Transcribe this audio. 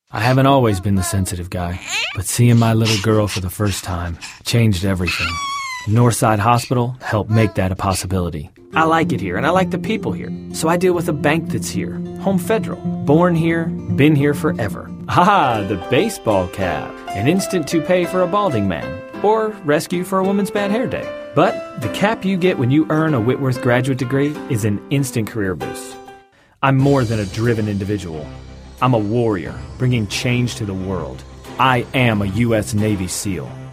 I haven't always been the sensitive guy, but seeing my little girl for the first time changed everything. Northside Hospital helped make that a possibility. I like it here, and I like the people here, so I deal with a bank that's here, Home Federal. Born here, been here forever. Ah, the baseball cap. An instant toupee for a balding man, or rescue for a woman's bad hair day. But the cap you get when you earn a Whitworth graduate degree is an instant career boost. I'm more than a driven individual. I'm a warrior, bringing change to the world. I am a U.S. Navy SEAL.